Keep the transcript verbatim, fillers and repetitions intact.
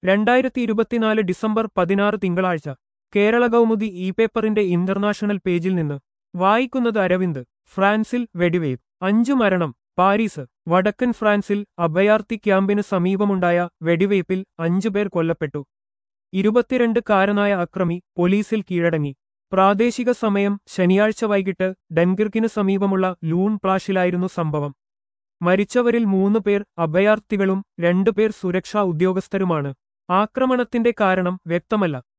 രണ്ടായിരത്തി ഇരുപത്തിനാല് ഡിസംബർ പതിനാറ് തിങ്കളാഴ്ച കേരള കൗമുദി ഇ പേപ്പറിന്റെ ഇന്റർനാഷണൽ പേജിൽ നിന്ന് വായിക്കുന്നത് അരവിന്ദ്. ഫ്രാൻസിൽ വെടിവയ്പ്, അഞ്ചു മരണം. പാരീസ്. വടക്കൻ ഫ്രാൻസിൽ അഭയാർത്ഥി ക്യാമ്പിന് സമീപമുണ്ടായ വെടിവയ്പിൽ അഞ്ചുപേർ കൊല്ലപ്പെട്ടു. ഇരുപത്തിരണ്ട് കാരനായ അക്രമി പോലീസിൽ കീഴടങ്ങി. പ്രാദേശിക സമയം ശനിയാഴ്ച വൈകിട്ട് ഡൻകിർക്കിന് സമീപമുള്ള ലൂൺ പ്ലാഷിലായിരുന്നു സംഭവം. മരിച്ചവരിൽ മൂന്ന് പേർ അഭയാർത്ഥികളും രണ്ടുപേർ സുരക്ഷാ ഉദ്യോഗസ്ഥരുമാണ്. ആക്രമണത്തിന്റെ കാരണം വ്യക്തമല്ല.